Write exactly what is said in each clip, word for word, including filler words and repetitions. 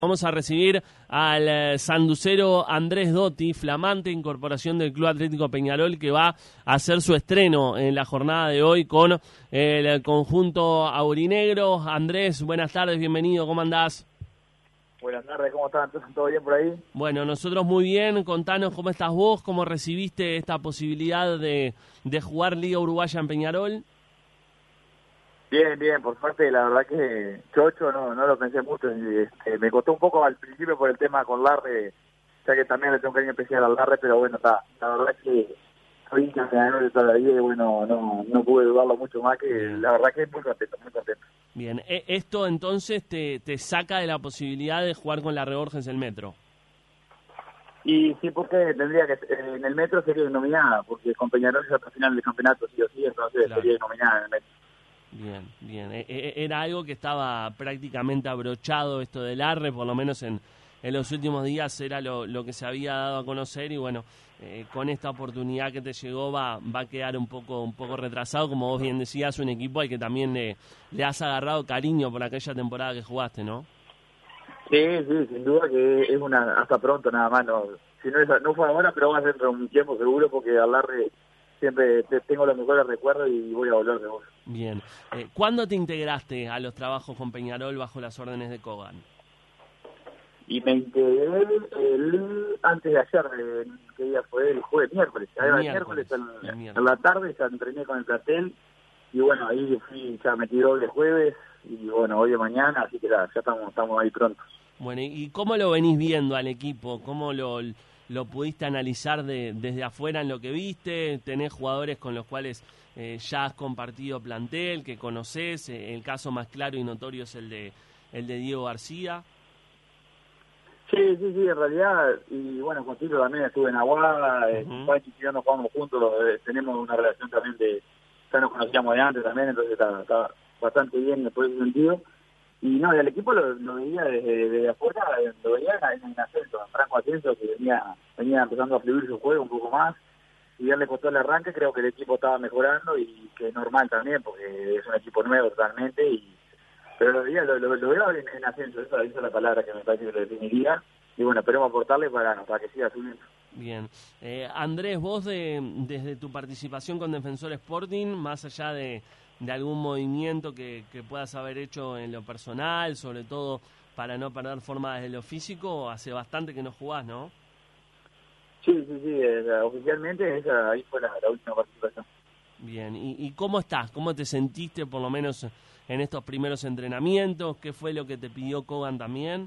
Vamos a recibir al eh, sanducero Andrés Dotti, flamante incorporación del Club Atlético Peñarol, que va a hacer su estreno en la jornada de hoy con el conjunto aurinegro. Andrés, buenas tardes, bienvenido, ¿cómo andás? Buenas tardes, ¿cómo están? ¿Todo bien por ahí? Bueno, nosotros muy bien, contanos cómo estás vos, cómo recibiste esta posibilidad de, de jugar Liga Uruguaya en Peñarol. Bien, bien, por suerte, la verdad que Chocho no, no lo pensé mucho, este, me costó un poco al principio por el tema con Larre, ya que también le tengo un cariño especial al Larre, pero bueno, está, la verdad que soy hincha de toda la vida y bueno, no, no pude dudarlo mucho más, que bien. La verdad que muy contento, muy contento. Bien, esto entonces te, te saca de la posibilidad de jugar con la Reborges el Metro. Y sí, porque tendría que, eh, en el Metro sería denominada, porque con Peñarol es hasta final del campeonato, sí o sí, entonces claro, sería denominada en el Metro. Bien, bien. E- e- era algo que estaba prácticamente abrochado esto del Arre, por lo menos en, en los últimos días era lo, lo que se había dado a conocer y bueno, eh, con esta oportunidad que te llegó va, va a quedar un poco, un poco retrasado, como vos bien decías, un equipo al que también le, le has agarrado cariño por aquella temporada que jugaste, ¿no? Sí, sí, sin duda que es una, hasta pronto nada más, no, si no, es, no fue ahora, pero va a ser dentro de un tiempo seguro, porque al Arre siempre te, tengo los mejores recuerdos y voy a volver de vos. Bien. Eh, ¿Cuándo te integraste a los trabajos con Peñarol bajo las órdenes de Kogan? Y me integré el, antes de ayer, el, ¿qué día fue? El jueves, miércoles. El miércoles, miércoles, el, el miércoles. En la tarde ya entrené con el plantel y bueno, ahí fui, ya metí doble jueves y bueno, hoy de mañana, así que ya, ya estamos, estamos ahí prontos. Bueno, ¿y cómo lo venís viendo al equipo? ¿Cómo lo, lo pudiste analizar de, desde afuera en lo que viste? ¿Tenés jugadores con los cuales eh, ya has compartido plantel, que conocés? Eh, el caso más claro y notorio es el de el de Diego García. Sí, sí, sí, en realidad, y bueno, contigo también estuve en Aguada, uh-huh. con Panchi y yo nos jugamos juntos, eh, tenemos una relación también de, ya nos conocíamos de antes también, entonces está, está bastante bien por ese sentido. Y no, y al equipo lo, lo veía desde, desde afuera, lo veía en, en ascenso, en franco ascenso, que venía, venía empezando a fluir su juego un poco más, y ya le costó el arranque, creo que el equipo estaba mejorando y que es normal también, porque es un equipo nuevo totalmente, y pero lo veía, lo, lo, lo veo en, en ascenso, esa, esa es la palabra que me parece que lo definiría, y bueno, esperemos aportarle para, para que siga subiendo. Bien. Eh, Andrés, vos de, desde tu participación con Defensor Sporting, más allá de, de algún movimiento que, que puedas haber hecho en lo personal, sobre todo para no perder forma desde lo físico, hace bastante que no jugás, ¿no? Sí, sí, sí, eh, oficialmente esa ahí fue la, la última participación. Bien, ¿Y, ¿y cómo estás? ¿Cómo te sentiste por lo menos en estos primeros entrenamientos? ¿Qué fue lo que te pidió Kogan también?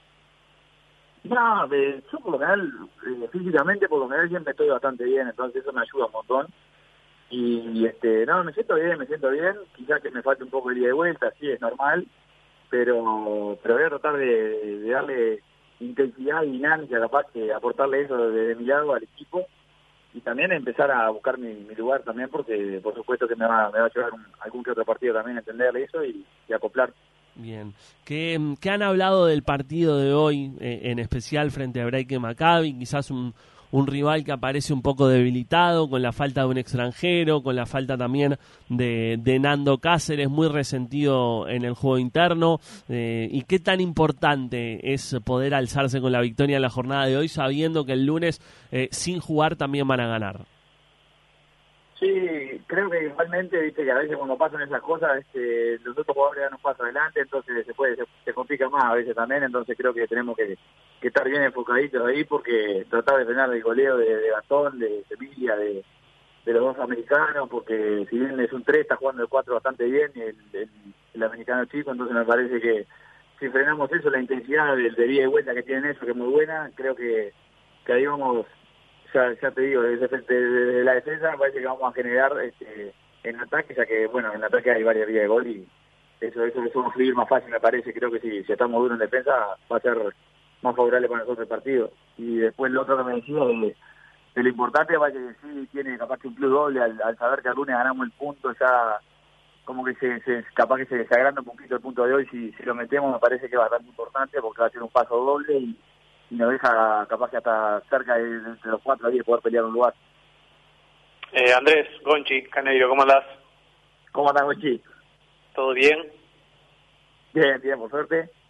No, de, yo por lo general, eh, físicamente por lo general siempre estoy bastante bien, entonces eso me ayuda un montón. Y, y este, no, me siento bien, me siento bien, quizás que me falte un poco el día de vuelta, sí, es normal, pero pero voy a tratar de, de darle intensidad y dinámica, capaz que aportarle eso desde mi lado al equipo y también empezar a buscar mi, mi lugar también, porque por supuesto que me va, me va a llevar un, algún que otro partido también entenderle eso y, y acoplar. Bien. ¿Qué, ¿Qué han hablado del partido de hoy, eh, en especial frente a Breike Maccabi? Quizás un, un rival que aparece un poco debilitado, con la falta de un extranjero, con la falta también de, de Nando Cáceres, muy resentido en el juego interno. Eh, ¿Y qué tan importante es poder alzarse con la victoria en la jornada de hoy, sabiendo que el lunes, eh, sin jugar, también van a ganar? Sí, creo que igualmente, viste que a veces cuando pasan esas cosas, este, los otros jugadores dan un paso adelante, entonces se puede, se, se complica más a veces también, entonces creo que tenemos que, que estar bien enfocaditos ahí, porque tratar de frenar el goleo de, de Gastón, de Sevilla, de, de los dos americanos, porque si bien es un tres, está jugando el cuatro bastante bien, el, el, el americano chico, entonces me parece que si frenamos eso, la intensidad de, de ida y vuelta que tienen eso, que es muy buena, creo que, que ahí vamos... Ya, ya te digo, desde, desde la defensa me parece que vamos a generar este, en ataque, ya que, bueno, en ataque hay varias vías de gol y eso eso, eso va a fluir más fácil, me parece. Creo que si, si estamos duros en defensa va a ser más favorable para nosotros el partido. Y después lo otro que me decía de, de lo importante, va a que sí tiene capaz que un plus doble al, al saber que el lunes ganamos el punto, ya como que se, se capaz que se desagranda un poquito el punto de hoy. Si, si lo metemos me parece que es bastante importante porque va a ser un paso doble y y nos deja capaz que hasta cerca de entre los cuatro a diez poder pelear un lugar. Eh, Andrés, Gonchi, Caneiro, ¿cómo andás? ¿Cómo andás, Gonchi? ¿Todo bien? Bien, bien, por suerte.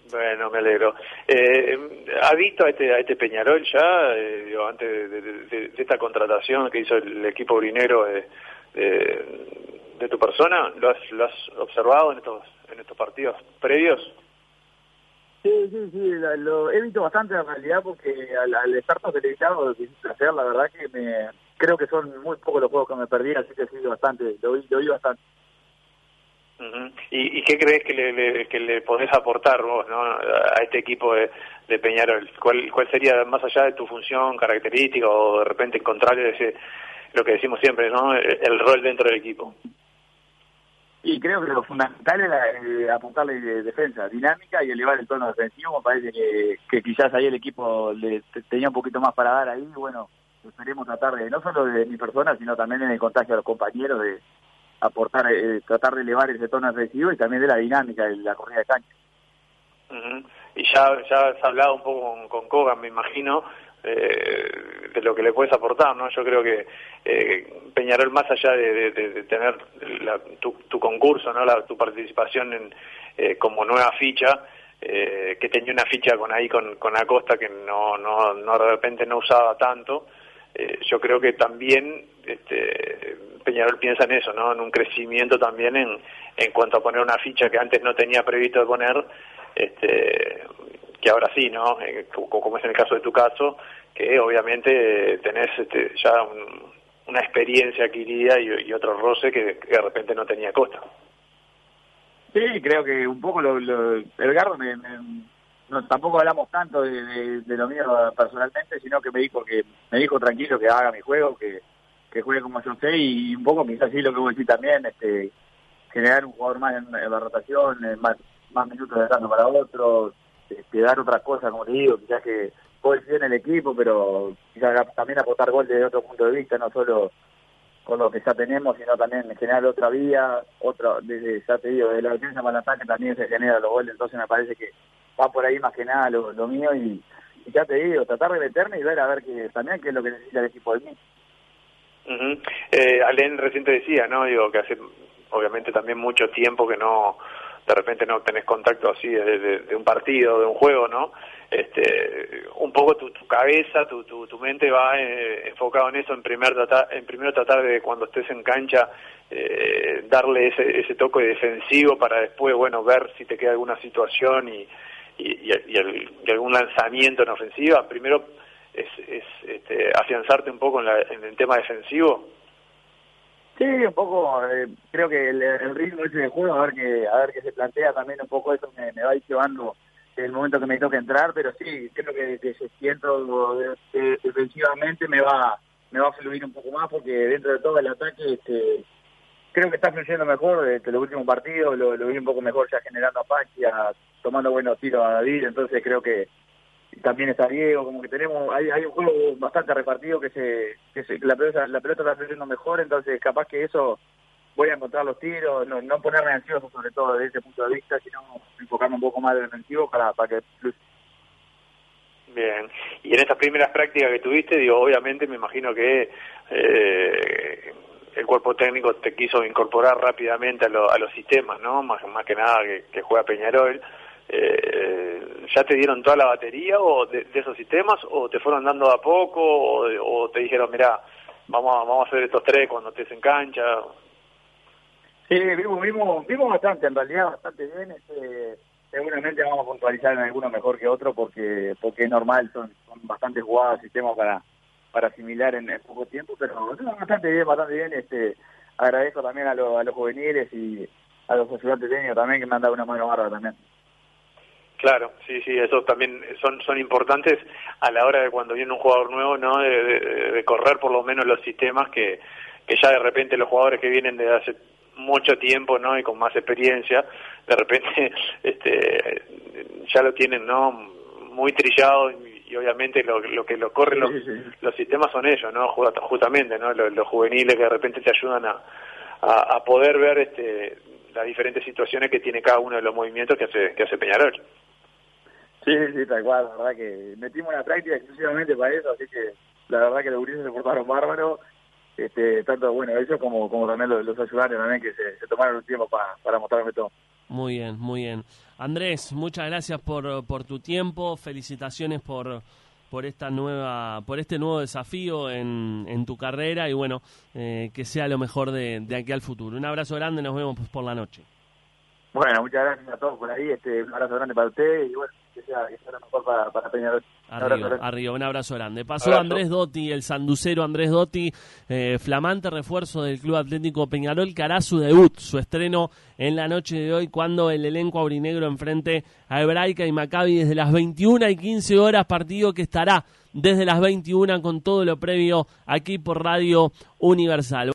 Bueno, me alegro. Eh, ¿Ha visto a este, a este Peñarol ya, eh, digo, antes de, de, de, de esta contratación que hizo el equipo urinero de, de, de tu persona? ¿Lo has, lo has observado en estos, en estos partidos previos? Sí, sí, sí, lo, lo he visto bastante en realidad porque al, al estar tan televisado lo que quisiste hacer, la verdad que me creo que son muy pocos los juegos que me perdí, así que sí, bastante, lo vi, lo vi bastante. Uh-huh. ¿Y, ¿Y qué crees que le, le, que le podés aportar vos, ¿no?, a este equipo de, de Peñarol? ¿Cuál, ¿Cuál sería, más allá de tu función característica o de repente encontrarle ese, lo que decimos siempre, ¿no?, el, el rol dentro del equipo? Y creo que lo fundamental era eh, apuntarle de defensa, dinámica y elevar el tono defensivo. Me parece que, que quizás ahí el equipo le tenía un poquito más para dar ahí. Bueno, esperemos tratar de, no solo de mi persona, sino también en el contagio a los compañeros, de aportar, eh, tratar de elevar ese tono defensivo y también de la dinámica de la corrida de cancha. Uh-huh. Y ya, ya has hablado un poco con, con Kogan, me imagino, eh, de lo que le puedes aportar, ¿no? Yo creo que eh, Peñarol, más allá de, de, de tener la, tu, tu concurso, ¿no?, la, tu participación en, eh, como nueva ficha, eh, que tenía una ficha con ahí con, con Acosta que no, no, no de repente no usaba tanto, eh, yo creo que también este, Peñarol piensa en eso, ¿no?, en un crecimiento también en, en cuanto a poner una ficha que antes no tenía previsto de poner, este, que ahora sí, ¿no?, eh, como es en el caso de tu caso, que obviamente eh, tenés este, ya un, una experiencia adquirida y, y otro roce que, que de repente no tenía Costa. Sí, creo que un poco lo, lo Edgardo me, me, no, tampoco hablamos tanto de, de, de lo mío personalmente, sino que me dijo que me dijo tranquilo que haga mi juego, que, que juegue como yo sé, y un poco quizás sí lo que vos decís también, este, generar un jugador más en, en la rotación, en más, más minutos de tanto para otros, este, dar otras cosas, como te digo, quizás que puede ser en el equipo, pero quizás también aportar gol desde otro punto de vista, no solo con lo que ya tenemos, sino también generar otra vía, otra, desde, ya te digo, de la defensa para el ataque también se generan los goles, entonces me parece que va por ahí más que nada lo, lo mío, y, y ya te digo, tratar de meterme y ver a ver que también qué es lo que necesita el equipo de mí. Uh-huh. eh, Alén recién te decía, ¿no?, digo, que hace obviamente también mucho tiempo que no, de repente no tenés contacto así de, de, de un partido, de un juego, ¿no? Este, un poco tu, tu cabeza, tu, tu, tu mente va eh, enfocado en eso, en primer tratar, en primero tratar de cuando estés en cancha eh, darle ese, ese toque defensivo para después, bueno, ver si te queda alguna situación y, y, y, y, el, y algún lanzamiento en ofensiva. Primero es, es este, afianzarte un poco en, la, en el tema defensivo. Sí, un poco, eh, creo que el, el ritmo ese de juego, a ver que a ver qué se plantea también un poco eso me, me va a ir llevando el momento que me toca entrar, pero sí, creo que, que se siento de, de, defensivamente me va me va a fluir un poco más, porque dentro de todo el ataque este, creo que está fluyendo mejor que los últimos partidos, lo, lo vi un poco mejor ya generando a Pachi, a, tomando buenos tiros a David, entonces creo que también está Diego, como que tenemos, hay, hay un juego bastante repartido que se, que se la pelota, la pelota está fluyendo mejor, entonces capaz que eso voy a encontrar los tiros, no, no ponerme ansioso sobre todo desde ese punto de vista, sino enfocarme un poco más de defensivo para, para que fluya. Bien, y en estas primeras prácticas que tuviste, digo, obviamente me imagino que eh, el cuerpo técnico te quiso incorporar rápidamente a, lo, a los sistemas, ¿no?, más, más que nada que, que juega Peñarol. Eh, ¿Ya te dieron toda la batería o de, de esos sistemas, o te fueron dando de a poco, o, o te dijeron, mirá, vamos a, vamos a hacer estos tres cuando estés en cancha? Sí, vimos, vimos, vimos bastante, en realidad bastante bien. Este, seguramente vamos a puntualizar en alguno mejor que otro, porque porque es normal, son, son bastante jugados sistemas para para asimilar en, en poco tiempo, pero no, bastante bien, bastante bien. Este, agradezco también a, lo, a los juveniles y a los ayudantes técnicos también, que me han dado una mano bárbara también. Claro, sí, sí, eso también son son importantes a la hora de cuando viene un jugador nuevo, ¿no?, de, de, de correr por lo menos los sistemas que, que ya de repente los jugadores que vienen desde hace mucho tiempo, ¿no?, y con más experiencia, de repente este ya lo tienen, ¿no?, muy trillado, y, y obviamente lo, lo que lo corren los, sí, sí. los sistemas son ellos, ¿no?, justamente, ¿no?, los, los juveniles que de repente te ayudan a, a, a poder ver este las diferentes situaciones que tiene cada uno de los movimientos que hace que hace Peñarol. Sí, sí, tal cual, la verdad que metimos una práctica exclusivamente para eso, así que la verdad que los gurises se portaron bárbaros, este, tanto bueno ellos como como también los, los ayudantes también, que se, se tomaron un tiempo para, para mostrarme todo. Muy bien, muy bien. Andrés, muchas gracias por, por tu tiempo, felicitaciones por, por esta nueva, por este nuevo desafío en, en tu carrera y bueno, eh, que sea lo mejor de, de aquí al futuro. Un abrazo grande, nos vemos por la noche. Bueno, muchas gracias a todos por ahí, este, un abrazo grande para ustedes y bueno, que sea, que sea lo mejor para, para Peñarol. Arriba, arriba, un abrazo grande. Pasó abrazo. Andrés Dotti, el sanducero Andrés Dotti, eh, flamante refuerzo del Club Atlético Peñarol, que hará su debut, su estreno en la noche de hoy, cuando el elenco aurinegro enfrente a Hebraica y Maccabi desde las veintiuna y quince horas, partido que estará desde las veintiuna con todo lo previo aquí por Radio Universal.